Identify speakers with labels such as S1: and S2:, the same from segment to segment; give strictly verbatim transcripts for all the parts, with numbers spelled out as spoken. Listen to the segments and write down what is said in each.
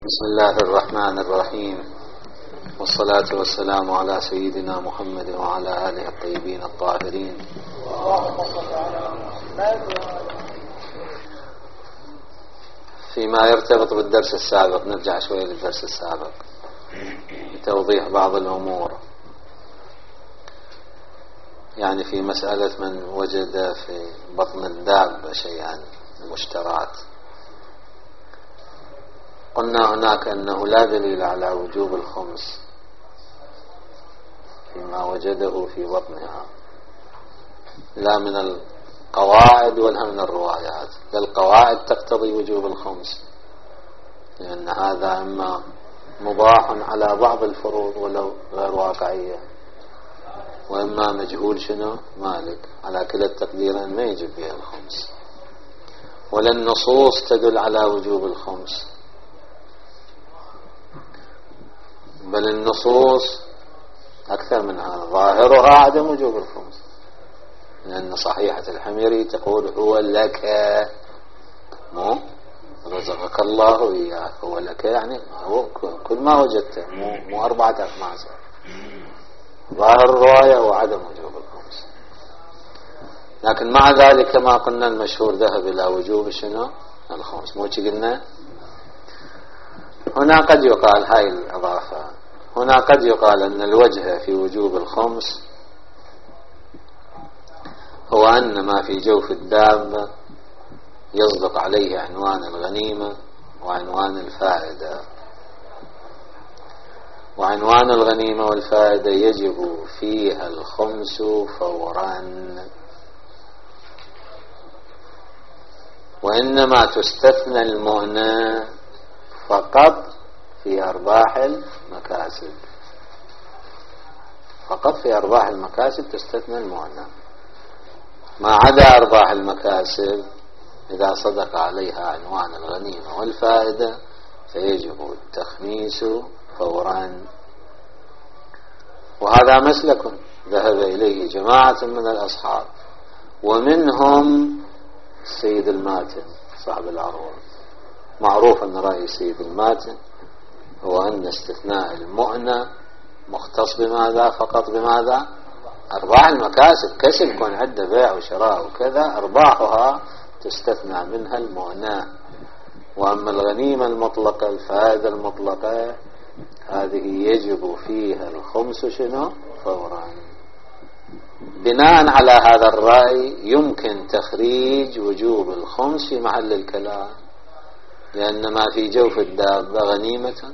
S1: بسم الله الرحمن الرحيم، والصلاة والسلام على سيدنا محمد وعلى آله الطيبين الطاهرين. فيما يرتبط بالدرس السابق نرجع شوية للدرس السابق لتوضيح بعض الأمور، يعني في مسألة من وجد في بطن الدابة شيئا مشترات. قلنا هناك أنه لا دليل على وجوب الخمس فيما وجده في بطنها، لا من القواعد ولا من الروايات. القواعد تقتضي وجوب الخمس، لأن هذا إما مباح على بعض الفروض ولو غير واقعية، وإما مجهول شنو مالك، على كلا التقديرين ما يجب به الخمس. ولا النصوص تدل على وجوب الخمس، بل النصوص أكثر من هذا ظاهرها عدم وجوب الخمس، لأن صحيحة الحميري تقول هو لك، مو رزقك الله إياه، هو لك يعني هو كل ما وجدته، مو, مو أربعة أخماس. ظاهر الرواية وعدم وجوب الخمس، لكن مع ذلك ما قلنا المشهور ذهب إلى وجوب شنو الخمس. مو قلنا هنا قد يقال، هاي الإضافة، هنا قد يقال أن الوجه في وجوب الخمس هو أن ما في جوف الدابة يصدق عليه عنوان الغنيمة وعنوان الفائدة، وعنوان الغنيمة والفائدة يجب فيها الخمس فورا، وإنما تستثنى المؤنة فقط في أرباح المكاسب، فقط في أرباح المكاسب تستثنى المؤنة. ما عدا أرباح المكاسب إذا صدق عليها عنوان الغنيمة والفائدة فيجب التخميس فورا. وهذا مسلك ذهب إليه جماعة من الأصحاب، ومنهم السيد الماتن صاحب العروض. معروف أن رأي السيد الماتن هو أن استثناء المؤنة مختص بماذا؟ فقط بماذا؟ أرباح المكاسب. كسب يكون عنده بيع وشراء وكذا، أرباحها تستثنى منها المؤنة. وأما الغنيمة المطلقة الفائدة المطلقة هذه يجب فيها الخمس شنو فورا. بناء على هذا الرأي يمكن تخريج وجوب الخمس في محل الكلام، لأن ما في جوف الدابة غنيمة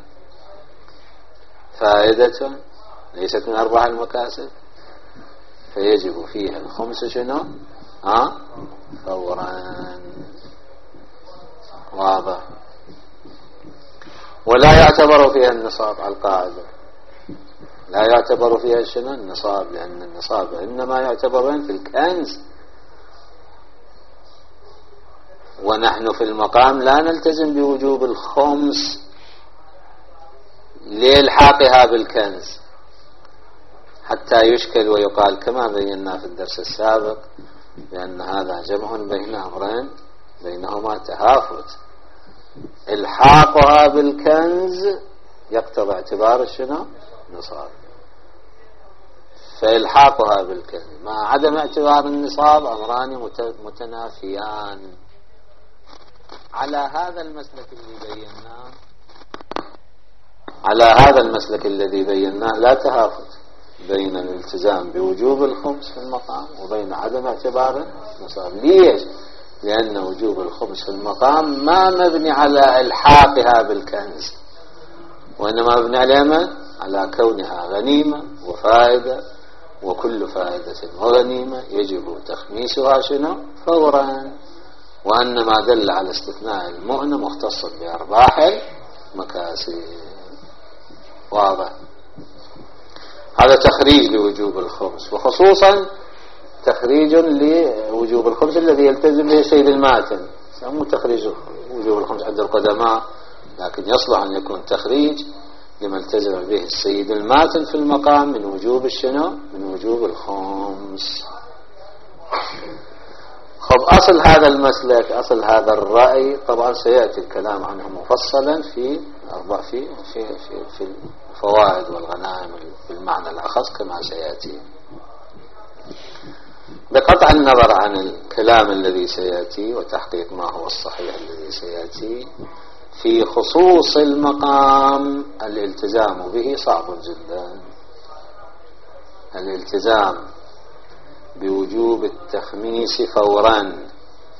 S1: فائدة ليست من أرباح المكاسب، فيجب فيها الخمس شنو ها فورا. واضح؟ ولا يعتبر فيها النصاب على القاعدة، لا يعتبر فيها شنو النصاب، لأن النصاب إنما يعتبرون في الكنز، ونحن في المقام لا نلتزم بوجوب الخمس لإلحاقها بالكنز حتى يشكل ويقال كما بينا في الدرس السابق لأن هذا جمع بين أمرين بينهما تهافت. إلحاقها بالكنز يقتضي اعتبار شنو نصاب، فإلحاقها بالكنز مع عدم اعتبار النصاب أمران متنافيان. على هذا المسلك الذي بيناه على هذا المسلك الذي بيناه لا تهافت بين الالتزام بوجوب الخمس في المقام وبين عدم اعتبار النصاب. ليش؟ لأن وجوب الخمس في المقام ما مبني على إلحاقها بالكنز، وإنما مبني على على كونها غنيمة وفائدة، وكل فائدة وغنيمة يجب تخميسها شنو فورا. وأن ما دل على استثناء المؤنة مختص بأرباح المكاسب. واضح؟ هذا تخريج لوجوب الخمس، وخصوصا تخريج لوجوب الخمس الذي يلتزم به سيد الماتن. مو تخريج وجوب الخمس عند القدماء، لكن يصلح أن يكون تخريج لما التزم به السيد الماتن في المقام من وجوب الشنو من وجوب الخمس. خب أصل هذا المسلك، أصل هذا الرأي طبعا سيأتي الكلام عنه مفصلا في أربع في في في في الفوائد والغنائم بالمعنى الأخص كما سيأتي، بقطع النظر عن الكلام الذي سيأتي وتحقيق ما هو الصحيح الذي سيأتي. في خصوص المقام الالتزام به صعب جدا، الالتزام بوجوب التخميس فورا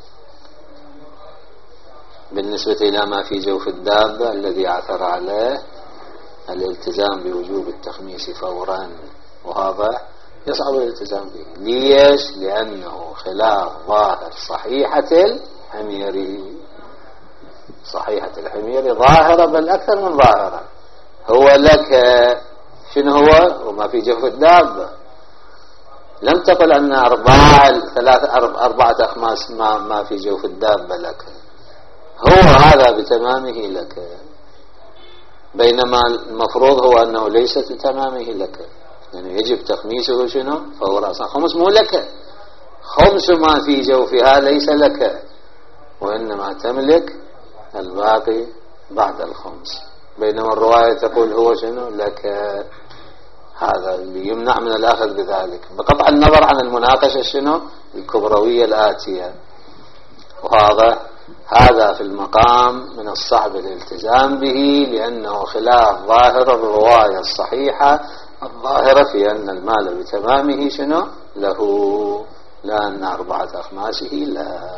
S1: بالنسبة إلى ما في جوف الدابة الذي عثر عليه، الالتزام بوجوب التخميس فورا، وهذا يصعب الالتزام به. ليش؟ لأنه خلاف ظاهر صحيحة الحميري. صحيحة الحميري ظاهرة بل أكثر من ظاهرة. هو لك شنو هو وما في جوف الدابة؟ لم تقل أن أربعة ثلاثة أربعة أخماس ما ما في جوف الدابة لك، هو هذا بتمامه لك، بينما المفروض هو أنه ليس بتمامه لك، يعني يجب تخميسه شنو فهو أصلا خمس مو لك، خمس ما في جوفها ليس لك، وإنما تملك الباقي بعد الخمس، بينما الرواية تقول هو شنو لك. هذا اللي يمنع من الأخذ بذلك بقطع النظر عن المناقشة شنو الكبروية الآتية. وهذا هذا في المقام من الصعب الالتزام به، لأنه خلاف ظاهر الرواية الصحيحة الظاهرة في أن المال بتمامه شنو له، لا أن أربعة أخماسه لا.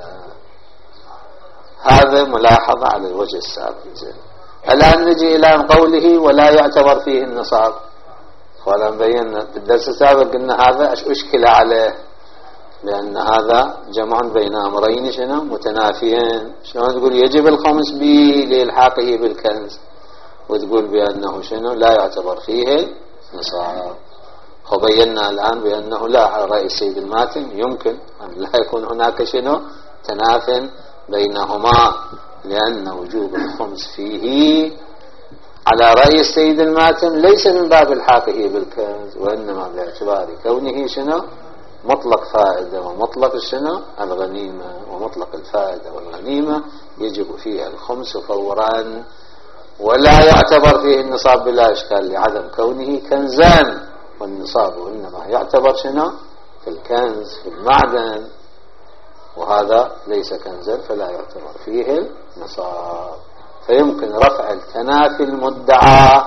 S1: هذا ملاحظة على الوجه السابق. الآن نجي إلى قوله ولا يعتبر فيه النصاب. ولا بينا في الدرس السابق قلنا هذا أشكل عليه، لأن هذا جمع بين أمرين شنو متنافيين. شلون تقول يجب الخمس به لإلحاقه بالكنز، وتقول بأنه شنو لا يعتبر فيه نصاب. وبينا الآن بأنه لا، على رأي السيد الماتن يمكن أن لا يكون هناك شنو تناف بينهما، لأن وجوب الخمس فيه على رأي السيد الماتن ليس من باب الحاقه بالكنز، وإنما باعتبار كونه شنو مطلق فائدة ومطلق شنو الغنيمة، ومطلق الفائدة والغنيمة يجب فيها الخمس فورا، ولا يعتبر فيه النصاب بلا إشكال لعدم كونه كنزان، والنصاب إنما يعتبر شنو في الكنز في المعدن، وهذا ليس كنزا فلا يعتبر فيه النصاب. فيمكن رفع التنافي المدعى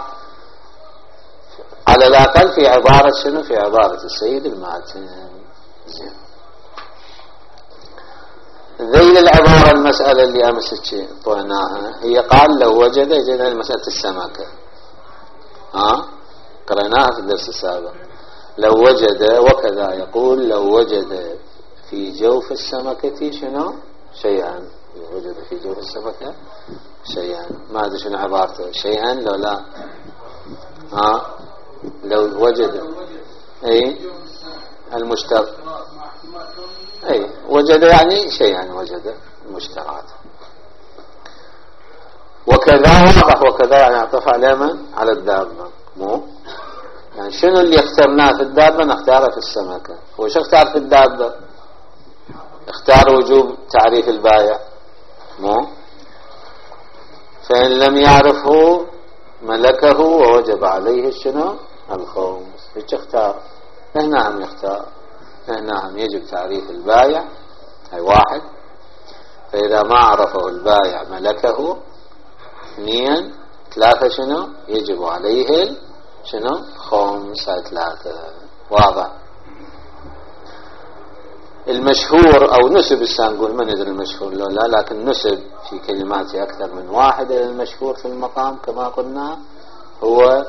S1: على الأقل في عبارة شنو في عبارة السيد الماتن. زين، ذيل العبارة المسألة اللي أمس طويناها هي قال لو وجد جدا مسألة السمكة، ها قرأناها في الدرس السابق. لو وجد وكذا يقول لو وجد في جوف السمكة شنو شيئا، لو وجد في جوف السمكة شيئا، ما أدري شنو عبارته شيئا لو لا ها لو وجد اي المشترك اي وجد يعني شيئا وجد المشترات. وكذا واضح، وكذا يعني اعطف على من على الدابة، مو يعني شنو اللي اخترناه في الدابة نختاره في السمكة. هو شو اختار في الدابة؟ اختار وجوب تعريف البائع، مو فإن لم يعرفه ملكه ووجب عليه شنو الخمس. ايش اختار؟ هنا هم يختار، هنا هم يجب تعريف البائع هي واحد، فإذا ما عرفه البائع ملكه اثنين، ثلاثة شنو يجب عليه شنو خمس ثلاثة. واضح؟ المشهور أو نسب السنقول ما ندري المشهور لو لا، لكن نسب في كلمات أكثر من واحد إلى المشهور في المقام كما قلنا هو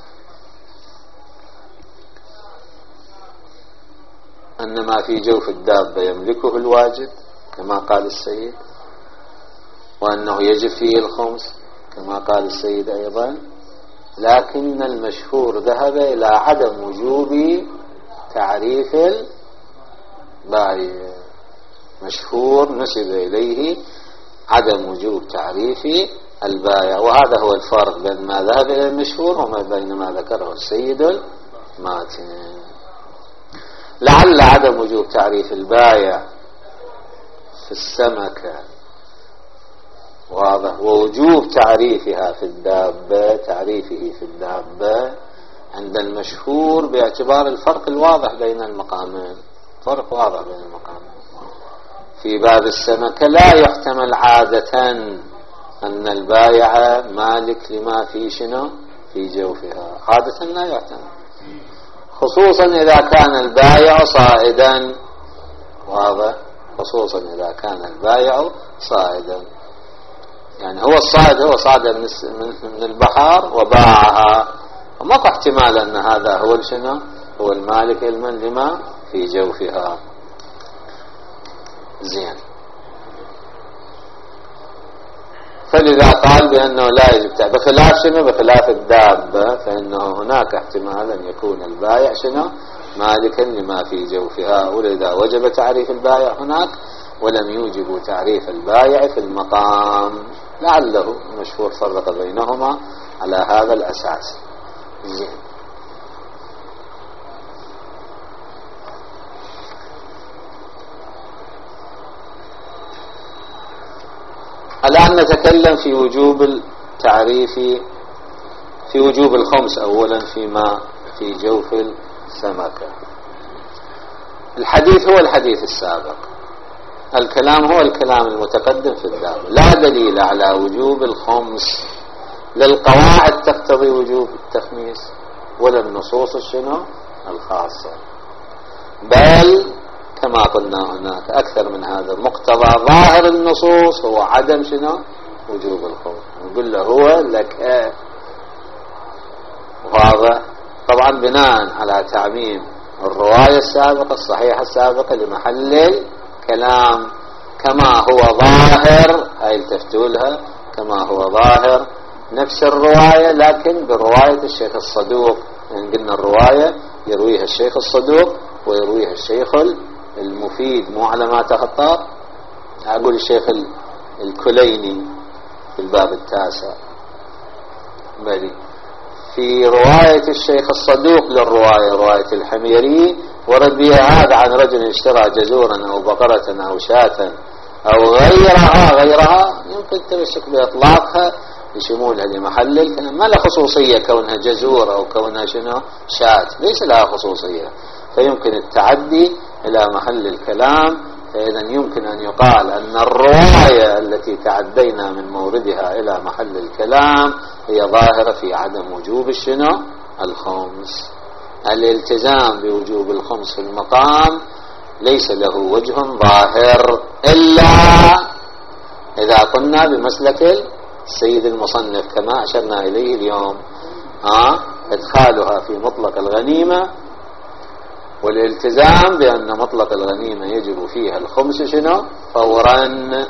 S1: أن ما في جوف الدابة يملكه الواجد كما قال السيد، وأنه يجب فيه الخمس كما قال السيد أيضا، لكن المشهور ذهب إلى عدم وجوب تعريف البائع. مشهور نسب إليه عدم وجوب تعريف البائع، وهذا هو الفرق بين ما ذهب إلى المشهور وما بين ما ذكره السيد الماتن. لعل عدم وجوب تعريف البائع في السمكة واضح. ووجوب تعريفها في الدابة، تعريفه في الدابة عند المشهور باعتبار الفرق الواضح بين المقامين، فرق واضح بين المقامين. في باب السمكة لا يحتمل عادة أن البايع مالك لما في شنو في جوفها، عادة لا يحتمل، خصوصا إذا كان البايع صائدا. واضح، خصوصا إذا كان البايع صائدا، يعني هو الصائد هو صعد من البحر وباعها، وماكو احتمال أن هذا هو شنو هو المالك علما لما في جوفها. زين. فلذا قال بأنه لا يجب تعريف، بخلاف شنو بخلاف الدابة، فإنه هناك احتمال أن يكون البائع شنو مالكا لما في جوفها، ولذا وجب تعريف البائع هناك ولم يوجب تعريف البائع في المقام، لعله المشهور فرق بينهما على هذا الأساس. زين. الآن نتكلم في وجوب التعريف، في وجوب الخمس أولا فيما في جوف السمكة. الحديث هو الحديث السابق، الكلام هو الكلام المتقدم في الباب، لا دليل على وجوب الخمس للقواعد تقتضي وجوب التخميس ولا النصوص الشنو الخاصة، بل كما قلنا هناك أكثر من هذا، مقتضى ظاهر النصوص هو عدم شنو وجوب الخمس، نقول له هو لك. واضح. طبعا بناء على تعميم الرواية السابقة الصحيحة السابقة لمحل الكلام، كما هو ظاهر، هاي التفتوا لها كما هو ظاهر نفس الرواية لكن برواية الشيخ الصدوق، يعني قلنا الرواية يرويها الشيخ الصدوق ويرويها الشيخ المفيد، مو على ما تخطى، أقول الشيخ الكليني في الباب التاسع، بل في رواية الشيخ الصدوق للرواية رواية الحميري ورد بها هذا عن رجل اشترى جزورا أو بقرة أو شاة أو غيرها غيرها يمكن تمسك بإطلاقها لشمولها لمحل الكلام، ما لها خصوصية كونها جزور أو كونها شنو شاة، ليس لها خصوصية، فيمكن التعدي إلى محل الكلام. فإذا يمكن أن يقال أن الرواية التي تعدينا من موردها إلى محل الكلام هي ظاهرة في عدم وجوب الشنو الخمس. الالتزام بوجوب الخمس في المقام ليس له وجه ظاهر إلا إذا قلنا بمسلك السيد المصنف كما أشرنا إليه اليوم، ها إدخالها في مطلق الغنيمة، والالتزام بأن مطلق الغنيمة يجب فيها الخمس شنو فورا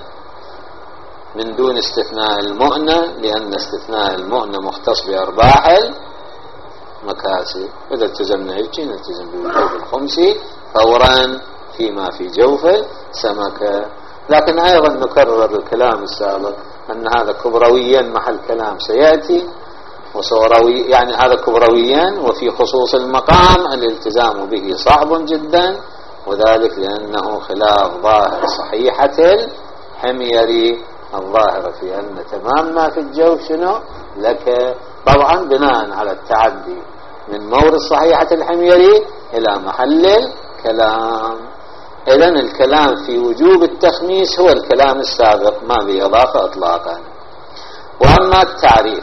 S1: من دون استثناء المؤنة، لأن استثناء المؤنة مختص بأرباح المكاسب، إذا التزمنا هيك نلتزم بوجوب الخمس فورا فيما في جوف سمكة. لكن أيضا نكرر الكلام السابق أن هذا كبرويا محل كلام سيأتي، وصوروي يعني هذا كبرويا، وفي خصوص المقام الالتزام به صعب جدا، وذلك لأنه خلاف ظاهر صحيحة الحميري الظاهرة في أن تمام ما في الجوف شنو لك، طبعا بناء على التعدي من مورد صحيحة الحميري إلى محل الكلام. إذن الكلام في وجوب التخميس هو الكلام السابق ما به إضافة إطلاقا. وأما التعريف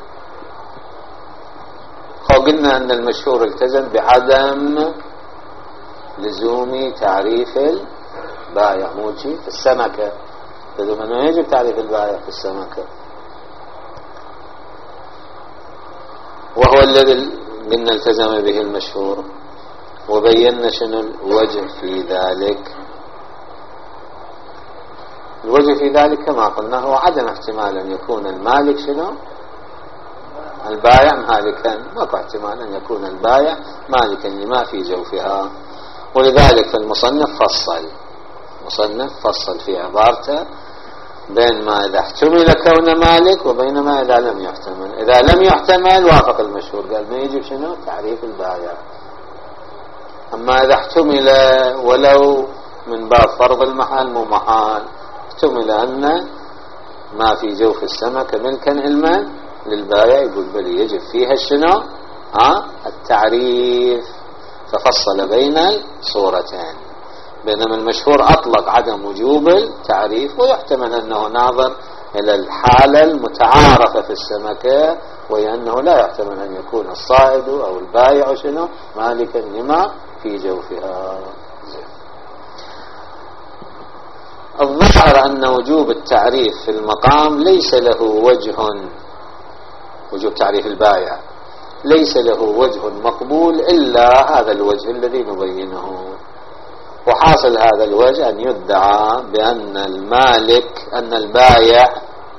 S1: قلنا أن المشهور التزم بعدم لزوم تعريف البائع موجي في السمكة، لازم أنه يجب تعريف البائع في السمكة، وهو الذي قلنا التزم به المشهور. وبينا شنو الوجه في ذلك. الوجه في ذلك كما قلنا هو عدم احتمال أن يكون المالك شنو البائع مالكا، ماكو احتمال أن يكون البائع مالكا لما في جوفها، ولذلك فالمصنف فصل مصنف فصل في عبارته بين ما إذا احتمل كون مالك وبين ما إذا لم يحتمل. إذا لم يحتمل وافق المشهور، قال ما يجب شنو تعريف البائع. أما إذا احتمل ولو من باب فرض المحال مو محال، احتمل أن ما في جوف السمكة ملكا علما للبائع، يقول بل يجب فيها شنو؟ ها التعريف، ففصل بين الصورتين. بينما المشهور أطلق عدم وجوب التعريف، ويحتمل أنه ناظر إلى الحالة المتعارفة في السمكة، وهي أنه لا يحتمل أن يكون الصائد أو البائع شنو مالكا لما في جوفها. الظاهر أن وجوب التعريف في المقام ليس له وجه، وجوب تعريف البائع ليس له وجه مقبول إلا هذا الوجه الذي نبينه. وحاصل هذا الوجه أن يدعى بأن المالك أن البائع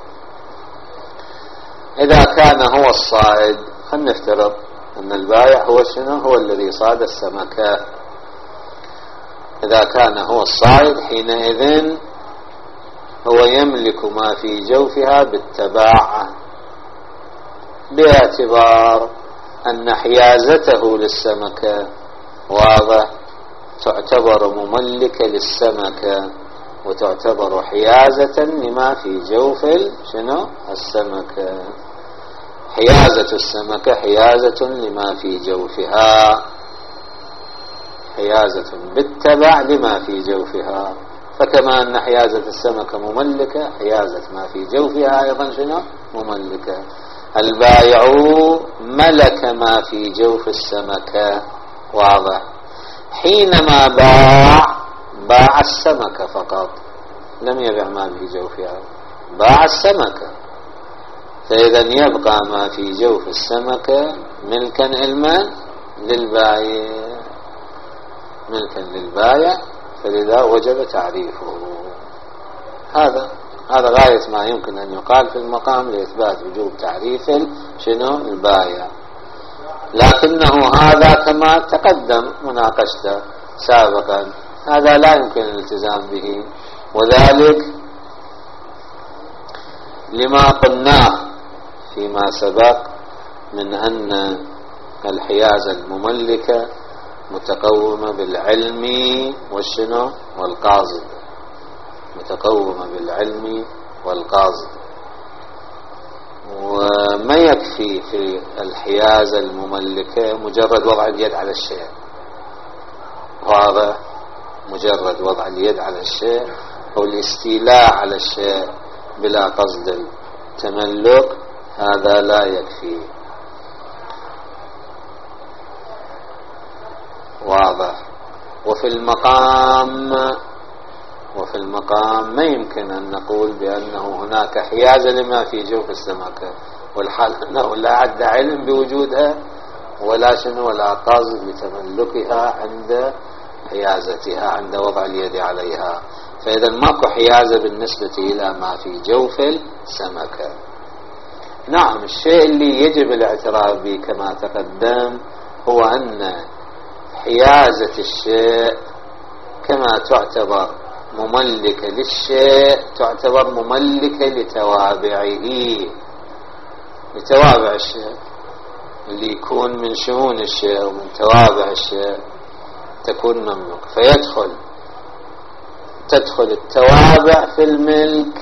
S1: إذا كان هو الصائد، خلينا نفترض أن البائع هو شنو؟ هو الذي صاد السمكة. إذا كان هو الصائد حينئذ هو يملك ما في جوفها بالتباع، باعتبار أن حيازته للسمكة واضح تعتبر مملكة للسمكة، وتعتبر حيازة لما في جوف شنو السمكة. حيازة السمكة حيازة لما في جوفها، حيازة بالتبع لما في جوفها. فكما أن حيازة السمكة مملكة، حيازة ما في جوفها أيضا شنو مملكة. البائع ملك ما في جوف السمكة واضح، حينما باع باع السمكة فقط، لم يبع ما في جوفها، باع السمكة. فإذا يبقى ما في جوف السمكة ملكا علما للبائع، ملكا للبائع، فلذا وجب تعريفه. هذا هذا غاية ما يمكن أن يقال في المقام لإثبات وجوب تعريف شنو البائع. لكنه هذا كما تقدم مناقشته سابقا، هذا لا يمكن الالتزام به، وذلك لما قلناه فيما سبق من أن الحيازة المملكة متقومة بالعلم والشنو والقاصد، متقومة بالعلم والقاصد. وما يكفي في الحيازة المملكة مجرد وضع اليد على الشيء، هذا مجرد وضع اليد على الشيء أو الاستيلاء على الشيء بلا قصد التملك، هذا لا يكفي. واضح. وفي المقام وفي المقام ما يمكن أن نقول بأنه هناك حيازة لما في جوف السمكة، والحال أنه لا عد علم بوجودها ولا شنو ولا قصد لتملكها عند حيازتها، عند وضع اليد عليها. فإذا ماكو حيازة بالنسبة إلى ما في جوف السمكة. نعم، الشيء اللي يجب الاعتراف به كما تقدم هو أن حيازة الشيء كما تعتبر مملكة للشيء تعتبر مملكة لتوابعه، لتوابع الشيء اللي يكون من شؤون الشيء ومن توابع الشيء تكون مملوك. فيدخل تدخل التوابع في الملك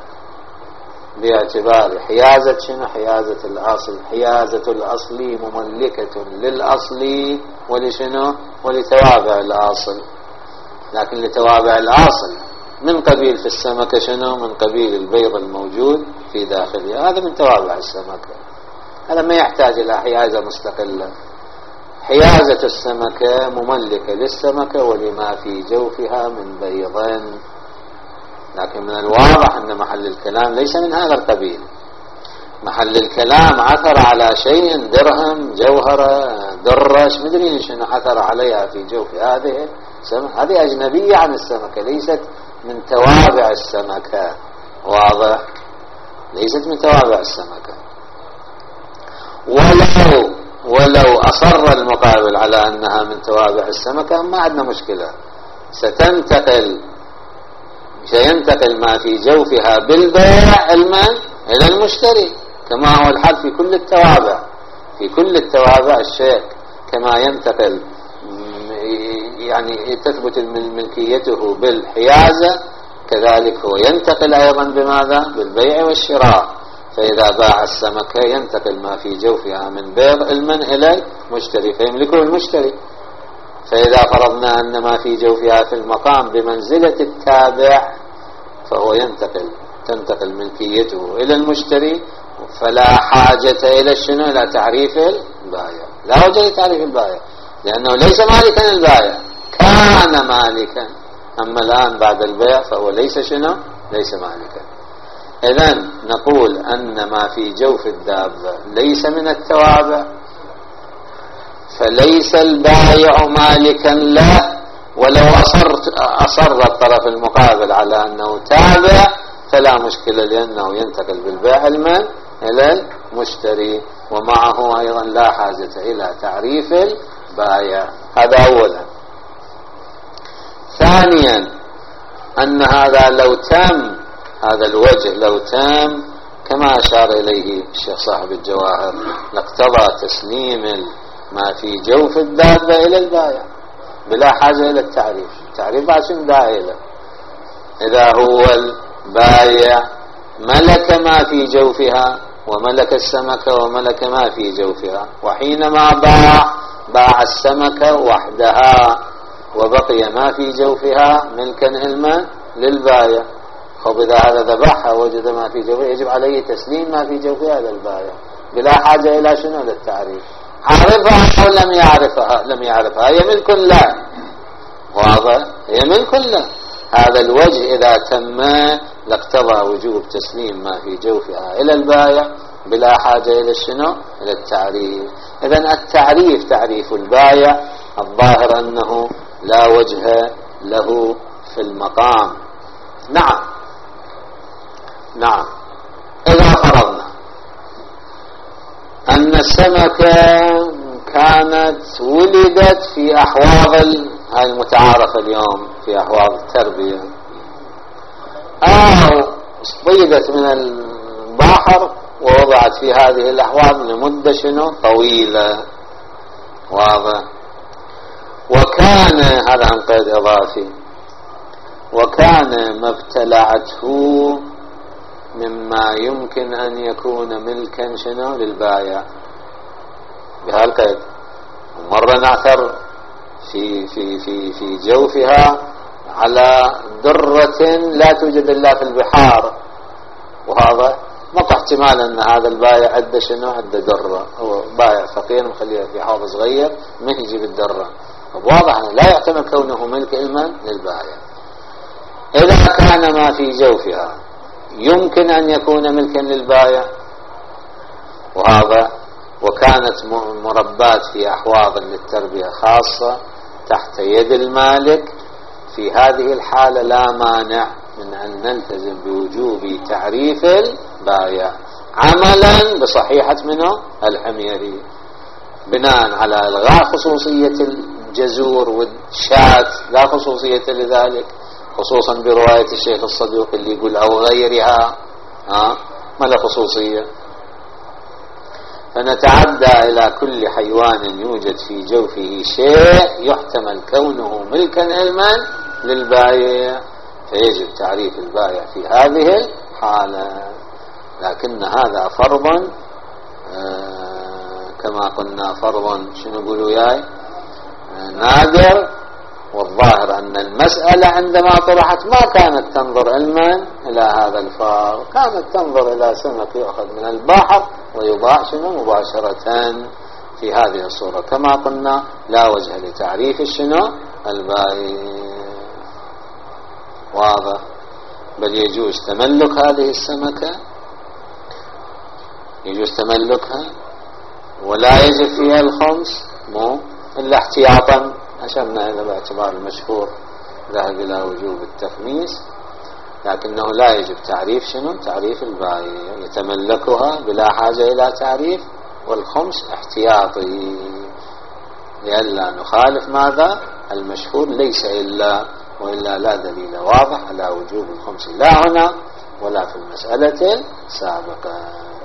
S1: باعتبار حيازة شنو حيازة الأصل. حيازة الأصل مملكة للأصل ولشنو ولتوابع الأصل، لكن لتوابع الأصل من قبيل في السمكة شنو من قبيل البيض الموجود في داخلها، هذا من توابع السمكة، هذا ما يحتاج إلى حيازة مستقلة. حيازة السمكة مملكة للسمكة ولما في جوفها من بيض، لكن من الواضح أن محل الكلام ليس من هذا القبيل. محل الكلام عثر على شيء درهم جوهرة درش مدري شنو عثر عليها في جوف هذه السمكة، هذه أجنبية عن السمكة، ليست من توابع السمكة. واضح؟ ليست من توابع السمكة. ولو ولو أصر المقابل على أنها من توابع السمكة ما عندنا مشكلة، ستنتقل سينتقل ما في جوفها بالبيع المال إلى المشتري، كما هو الحال في كل التوابع. في كل التوابع الشيء كما ينتقل يعني تثبت ملكيته بالحيازة كذلك هو ينتقل أيضا بماذا؟ بالبيع والشراء. فإذا باع السمكة ينتقل ما في جوفها من بيض المن إلى المشتري فيملكه المشتري. فإذا فرضنا أن ما في جوفها في المقام بمنزلة التابع فهو ينتقل تنتقل ملكيته إلى المشتري، فلا حاجة إلى شنو؟ إلى تعريف البائع، لا وجه لتعريف البائع لأنه ليس مالكا البائع، كان مالكا، أما الآن بعد البيع فهو ليس شنو؟ ليس مالكا. إذن نقول أن ما في جوف الدابة ليس من التوابع، فليس البائع مالكا له، ولو أصرت أصر الطرف المقابل على أنه تابع فلا مشكلة، لأنه ينتقل بالبيع المال إلى المشتري، ومعه أيضا لا حاجة إلى تعريف البائع. هذا أولا. ثانيا أن هذا لو تم، هذا الوجه لو تم كما أشار إليه الشيخ صاحب الجواهر لاقتضى تسليم ما في جوف الدابة إلى البائع بلا حاجة إلى التعريف. التعريف بعد شنو داعي له؟ إذا هو البائع ملك ما في جوفها وملك السمكة وملك ما في جوفها، وحينما باع باع السمكة وحدها وبقي ما في جوفها ملكا علما للبائع. خب إذا هذا ذبحها وجد ما في جوفها يجب عليه تسليم ما في جوفها للبائع بلا حاجة إلى شنو؟ للتعريف. عرفها أو لم يعرفها لم يعرفها هي ملك له، واضح؟ هي ملك له. هذا الوجه إذا تم لاقتضى وجوب تسليم ما في جوفها إلى البائع بلا حاجة إلى شنو؟ إلى التعريف. إذن التعريف تعريف البائع الظاهر أنه لا وجه له في المقام. نعم نعم إذا فرضنا أن السمكة كانت ولدت في أحواض هاي المتعارفة اليوم في أحواض التربية، أو اصطيدت من البحر ووضعت في هذه الأحواض لمدة شنو؟ طويلة، واضح؟ وكان هذا عن قيد إضافي، وكان ما ابتلعته مما يمكن أن يكون ملكا شنو؟ للبائع بهالقيد. مرة نعثر في في في في جوفها على درة لا توجد إلا في البحار، وهذا مطلع احتمال أن هذا البائع عنده شنو؟ عنده درة، هو بائع فقير مخليها في حوض صغير ما يجيب الدرة، واضح لا يعتمد كونه ملك علما للبائع. إذا كان ما في جوفها يمكن أن يكون ملكا للبائع، وهذا وكانت مربات في أحواض للتربية خاصة تحت يد المالك، في هذه الحالة لا مانع من أن نلتزم بوجوب تعريف البائع عملا بصحيحة منه الحميري، بناء على إلغاء خصوصية الجزور والشاة، لا خصوصية لذلك، خصوصا برواية الشيخ الصدوق اللي يقول أو غيرها، ها ما له خصوصية. فنتعدى إلى كل حيوان يوجد في جوفه شيء يحتمل كونه ملكا علما للبائع، فيجب تعريف البائع في هذه الحالة. لكن هذا فرضا آه كما قلنا فرضا شنو نقولوا ياي آه نادر، والظاهر أن المسألة عندما طرحت ما كانت تنظر علما إلى هذا الفار، كانت تنظر إلى سمك يأخذ من البحر ويباع شنو مباشرة في هذه الصورة. كما قلنا لا وجه لتعريف شنو البائع، واضح؟ بل يجوز تملك هذه السمكة، يجوز تملكها ولا يجب فيها الخمس مو إلا احتياطا، أشرنا إلى باعتبار المشهور ذهب إلى وجوب التخميس، لكنه لا يجب تعريف شنو تعريف البائع، يتملكها بلا حاجة إلى تعريف، والخمس احتياطي لئلا نخالف ماذا المشهور ليس إلا، وإلا لا دليل واضح على وجوب الخمس لا هنا ولا في المسألة السابقة.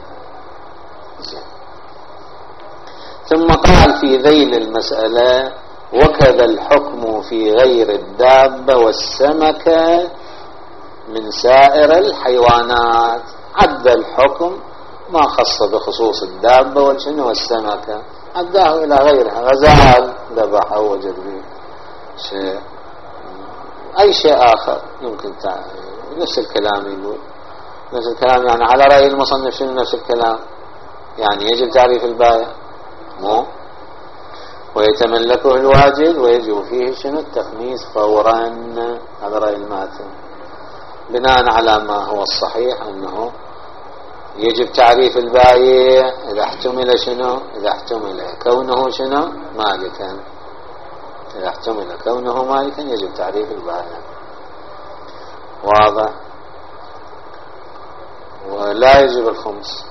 S1: ثم قال في ذيل المسألة وكذا الحكم في غير الدابة والسمكة من سائر الحيوانات. عد الحكم ما خص بخصوص الدابة والشنو والسمكة، عداه إلى غيرها. غزال ذبحه وجد به شيء، أي شيء آخر يمكن نفس الكلام يقول نفس الكلام. يعني على رأي المصنف شنو نفس الكلام؟ يعني يجب تعريف البائع مو ويتملكه الواجد ويجب فيه شنو التخميس فورا. هذا رأي الماتن بناء على ما هو الصحيح أنه يجب تعريف البائع إذا احتمل شنو إذا احتمل كونه شنو مالكا. إذا احتمل كونه مالكا يجب تعريف البائع. واضح؟ ولا يجب الخمس،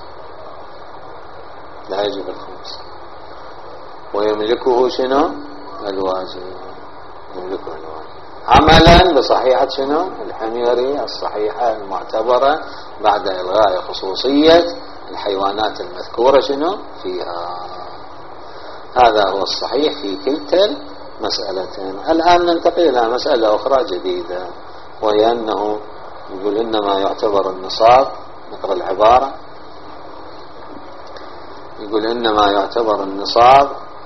S1: لا يجب الخمس. ويملكه شنو الواجب، يملكه الواجب عملا بصحيحة شنو الحميري الصحيحة المعتبرة بعد إلغاء خصوصية الحيوانات المذكورة شنو فيها. هذا هو الصحيح في كلتا المسألتين. الآن ننتقل إلى مسألة أخرى جديدة، وهي أنه يقول إنما يعتبر النصاب. نقرأ العبارة. يقول إنما يعتبر النصاب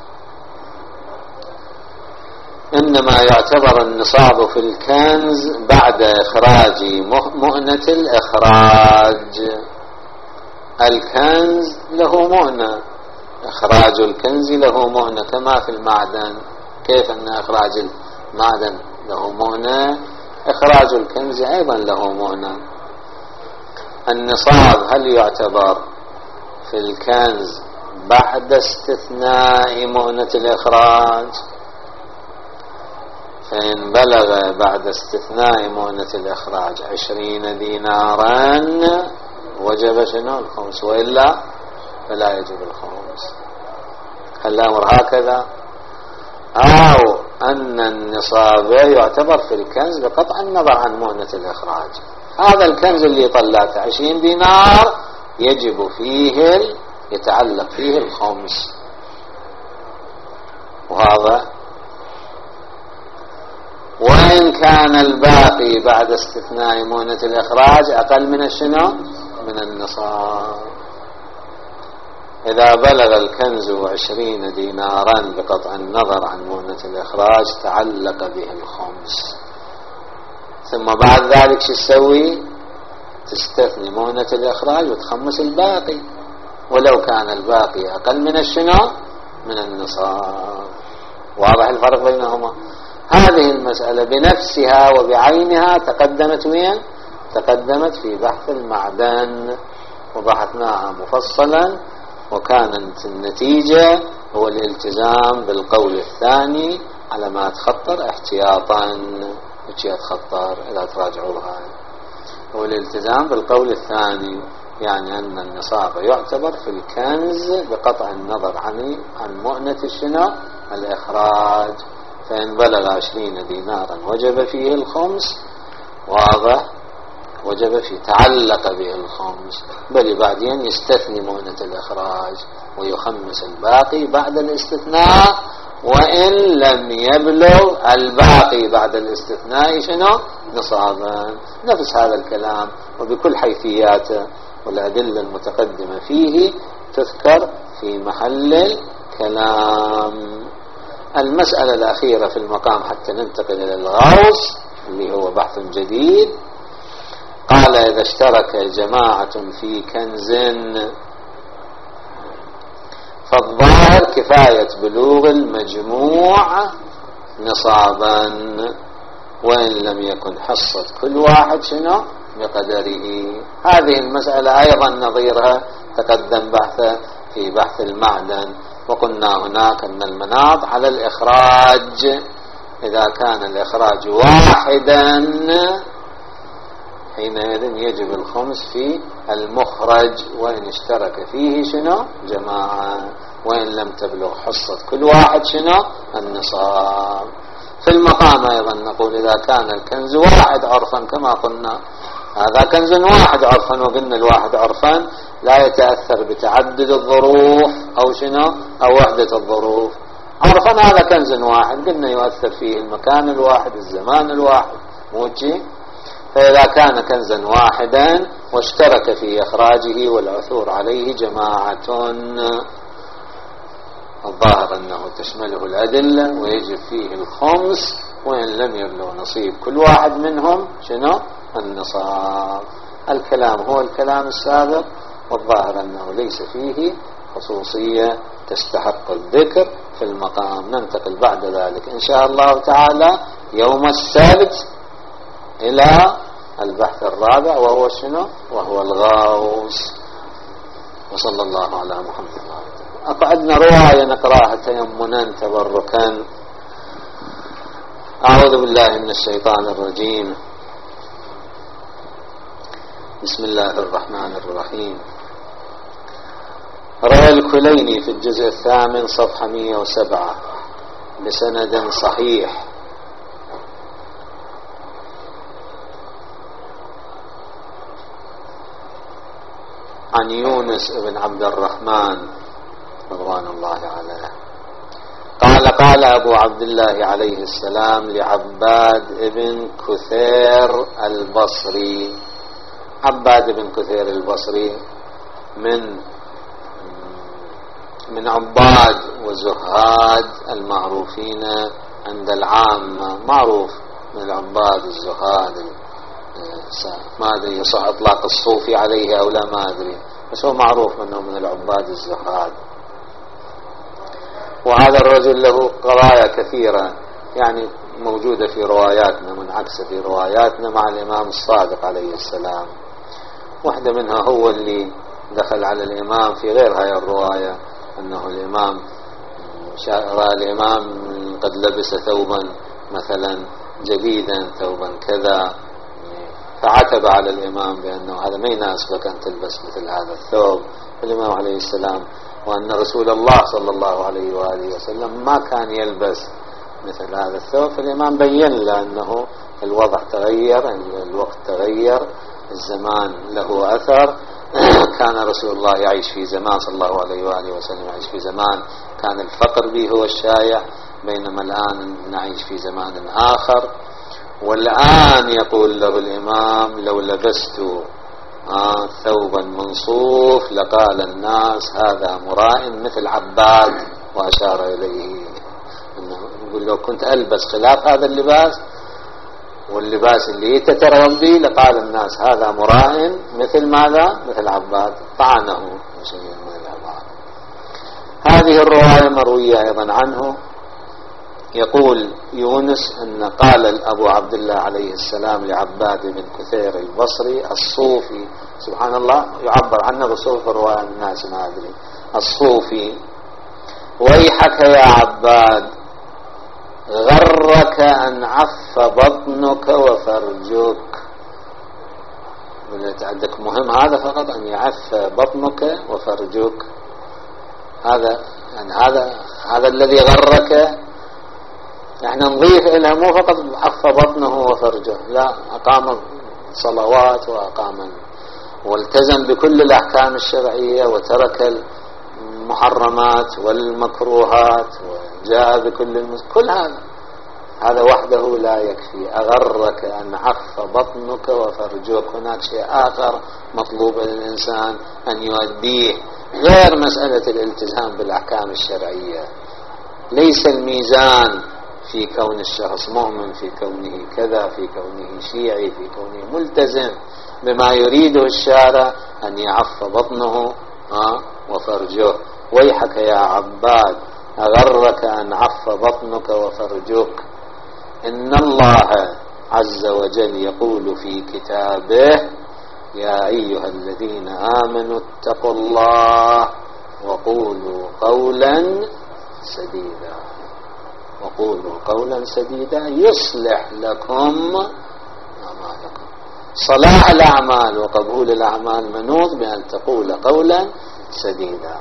S1: إنما يعتبر النصاب في الكنز بعد إخراج مؤنة الإخراج. الكنز له مؤنة، إخراج الكنز له مؤنة كما في المعدن. كيف أن إخراج المعدن له مؤنة، إخراج الكنز أيضا له مؤنة. النصاب هل يعتبر في الكنز بعد استثناء مؤنة الإخراج؟ فإن بلغ بعد استثناء مؤنة الإخراج عشرين دينارا وجب شنو الخمس، وإلا فلا يجب الخمس. هل الأمر هكذا؟ أو أن النصاب يعتبر في الكنز بقطع النظر عن مؤنة الإخراج. هذا الكنز اللي طلعته عشرين دينار يجب فيه يتعلق فيه الخمس. وهذا وإن كان الباقي بعد استثناء مؤنة الإخراج أقل من الشنو من النصاب. إذا بلغ الكنز عشرين دينارا بقطع النظر عن مؤنة الإخراج تعلق به الخمس. ثم بعد ذلك شو تسوي؟ تستثني مؤنة الإخراج وتخمس الباقي، ولو كان الباقي أقل من الشنو من النصاب. واضح الفرق بينهما؟ هذه المسألة بنفسها وبعينها تقدمت وين؟ تقدمت في بحث المعدن وبحثناها مفصلا، وكانت النتيجة هو الالتزام بالقول الثاني على ما تخطر احتياطا. وشي تخطر إذا تراجعوها هو الالتزام بالقول الثاني، يعني أن النصاب يعتبر في الكنز بقطع النظر عن عن مؤنة الشنو الإخراج. فإن بلغ عشرين دينارا وجب فيه الخمس. واضح؟ وجب فيه تعلق به الخمس، بل بعدين يستثني مؤنة الإخراج ويخمس الباقي بعد الاستثناء، وإن لم يبلغ الباقي بعد الاستثناء شنو نصابا. نفس هذا الكلام وبكل حيثياته، والأدلة المتقدمة فيه تذكر في محل الكلام. المسألة الأخيرة في المقام حتى ننتقل إلى الغوص اللي هو بحث جديد. قال إذا اشترك جماعة في كنز فالظاهر كفاية بلوغ المجموع نصابا، وإن لم يكن حصة كل واحد شنو بقدره. هذه المسألة أيضا نظيرها تقدم بحثه في بحث المعدن، وقلنا هناك أن المناط على الإخراج. إذا كان الإخراج واحدا حينئذ يجب الخمس في المخرج، وإن اشترك فيه شنو جماعة، وإن لم تبلغ حصة كل واحد شنو النصاب. في المقام أيضا نقول إذا كان الكنز واحد عرفا كما قلنا، هذا كنز واحد عرفا، وقلنا الواحد عرفا لا يتأثر بتعدد الظروف أو شنو أو وحدة الظروف. عرفا هذا كنز واحد، قلنا يؤثر فيه المكان الواحد الزمان الواحد موجي. فإذا كان كنزا واحدا واشترك في إخراجه والعثور عليه جماعة، الظاهر أنه تشمله الأدلة ويجب فيه الخمس، وإن لم يبلغ نصيب كل واحد منهم شنو؟ النصاب. الكلام هو الكلام السابق، والظاهر أنه ليس فيه خصوصية تستحق الذكر في المقام. ننتقل بعد ذلك إن شاء الله تعالى يوم السبت إلى البحث الرابع، وهو شنو؟ وهو الغوص. وصلى الله على محمد. أقعدنا رواية نقراها تيمنا تبركا. أعوذ بالله من الشيطان الرجيم. بسم الله الرحمن الرحيم. روى الكليني في الجزء الثامن صفحة مئة وسبعة بسند صحيح عن يونس بن عبد الرحمن رضوان الله عليه قال قال أبو عبد الله عليه السلام لعباد بن كثير البصري. عباد بن كثير البصري من من عباد وزهاد المعروفين عند العامة، معروف من العباد الزهاد، ما أدري يصح إطلاق الصوفي عليه أو لا ما أدري، بس هو معروف منه من العباد الزهاد. وهذا الرجل له قضايا كثيرة يعني موجودة في رواياتنا، منعكسة في رواياتنا مع الإمام الصادق عليه السلام. واحدة منها هو اللي دخل على الإمام في غير هاي الرواية، أنه الإمام رأى الإمام قد لبس ثوبا مثلا جديدا، ثوبا كذا، فعتب على الإمام بأنه هذا ما يناسبك أن تلبس مثل هذا الثوب. الإمام عليه السلام وأن رسول الله صلى الله عليه وآله وسلم ما كان يلبس مثل هذا الثوب، فالإمام بين له أنه الوضع تغير، الوقت تغير، الزمان له أثر. كان رسول الله يعيش في زمان صلى الله عليه وآله وسلم يعيش في زمان كان الفقر به هو الشائع، بينما الآن نعيش في زمان آخر. والآن يقول له الإمام لو لبست آه ثوبا منصوف لقال الناس هذا مراء مثل عباد، وأشار إليه أنه يقول لو كنت ألبس خلاف هذا اللباس واللباس اللي تترغب به لقال الناس هذا مراء مثل ماذا؟ مثل عباد، طعنه شيء من العباد. هذه الرواية مروية أيضا عنه. يقول يونس أن قال أبو عبد الله عليه السلام لعباد بن كثير البصري الصوفي، سبحان الله يعبر عنه بالصوفي رواية الناس ما أدري، الصوفي: ويحك يا عباد غرك أن عف بطنك وفرجك. عندك مهم هذا فقط أن يعف بطنك وفرجك، هذا يعني هذا هذا الذي غرك. احنا نضيف إلى مو فقط عف بطنه وفرجه، لا، أقام صلوات وأقام والتزم بكل الأحكام الشرعية وترك المحرمات والمكروهات وجاء بكل المس... كل هذا هذا وحده لا يكفي. أغرك أن عف بطنك وفرجك، هناك شيء آخر مطلوب للإنسان أن يؤديه غير مسألة الالتزام بالأحكام الشرعية. ليس الميزان في كون الشخص مؤمن، في كونه كذا، في كونه شيعي، في كونه ملتزم بما يريده الشارع، أن يعف بطنه وفرجه. ويحك يا عباد أغرك أن عف بطنك وفرجك. إن الله عز وجل يقول في كتابه: يا أيها الذين آمنوا اتقوا الله وقولوا قولا سديدا، وقولوا قولا سديدا يصلح لكم أعمالكم. صلاح الأعمال وقبول الأعمال منوط بأن تقول قولا سديدا.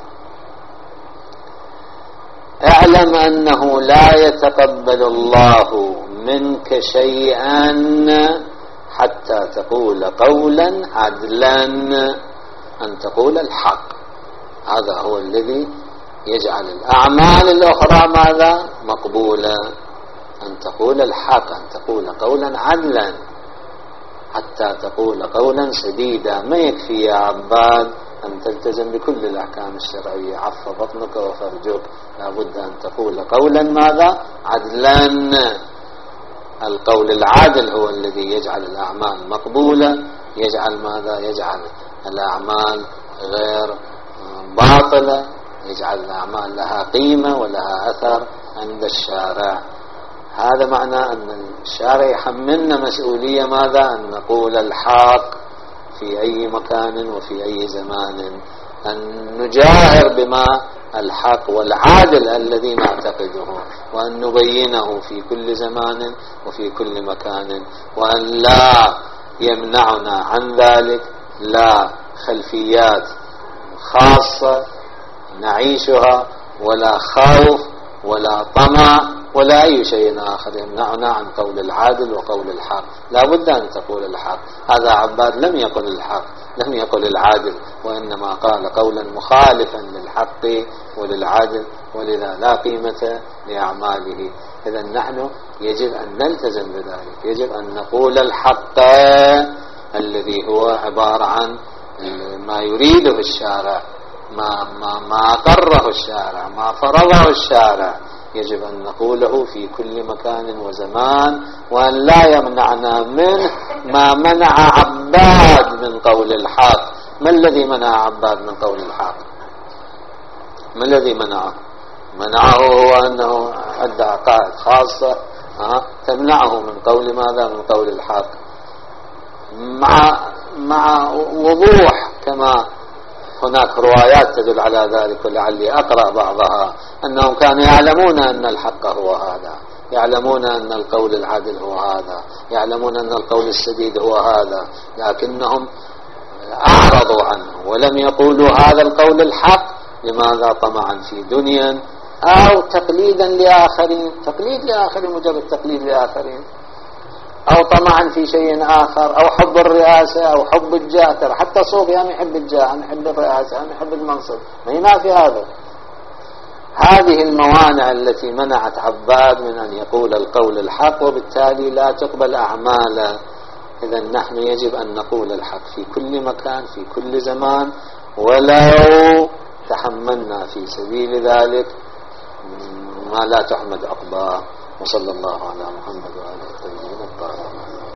S1: اعلم أنه لا يتقبل الله منك شيئا حتى تقول قولا عدلا، أن تقول الحق. هذا هو الذي يجعل الأعمال الأخرى ماذا؟ مقبولة. أن تقول الحق، أن تقول قولا عدلا. حتى تقول قولا سديدا. ما يكفي يا عباد أن تلتزم بكل الأحكام الشرعية، عف بطنك وفرجك، لابد أن تقول قولا ماذا؟ عدلا. القول العادل هو الذي يجعل الأعمال مقبولة، يجعل ماذا؟ يجعل الأعمال غير باطلة، يجعل الأعمال لها قيمة ولها أثر عند الشارع. هذا معنى أن الشارع يحملنا مسؤولية ماذا؟ أن نقول الحق في أي مكان وفي أي زمان، أن نجاهر بما الحق والعادل الذي نعتقده، وأن نبينه في كل زمان وفي كل مكان، وأن لا يمنعنا عن ذلك لا خلفيات خاصة نعيشها، ولا خوف ولا طمع ولا أي شيء آخر يمنعنا عن قول العادل وقول الحق. لا بد أن تقول الحق. هذا عباد لم يقل الحق، لم يقل العادل، وإنما قال قولا مخالفا للحق وللعادل، ولذا لا قيمة لأعماله. إذا نحن يجب أن نلتزم بذلك، يجب أن نقول الحق الذي هو عبارة عن ما يريده الشارع، ما, ما, ما أقره الشارع، ما فرضه الشارع، يجب أن نقوله في كل مكان وزمان، وأن لا يمنعنا منه ما منع عباد من قول الحق. ما الذي منع عباد من قول الحق؟ ما الذي منعه؟ منعه هو أنه أدى عقائد خاصة تمنعه من قول ماذا؟ من قول الحق، مع مع وضوح كما هناك روايات تدل على ذلك، ولعلي أقرأ بعضها، أنهم كانوا يعلمون أن الحق هو هذا، يعلمون أن القول العادل هو هذا، يعلمون أن القول السديد هو هذا، لكنهم أعرضوا عنه ولم يقولوا هذا القول الحق. لماذا؟ طمعا في دنيا أو تقليدا لآخرين، تقليد لآخرين، مجرد تقليد لآخرين، أو طمعا في شيء آخر، أو حب الرئاسة أو حب الجاه. ترى حتى صوفي هم يحب الجاه، هم يحب الرئاسة، هم يحب المنصب، ما في هذا. هذه الموانع التي منعت عباد من أن يقول القول الحق، وبالتالي لا تقبل أعماله. إذا نحن يجب أن نقول الحق في كل مكان في كل زمان، ولو تحملنا في سبيل ذلك ما لا تحمد عقباه. وصلى الله على محمد وآله الطيبين.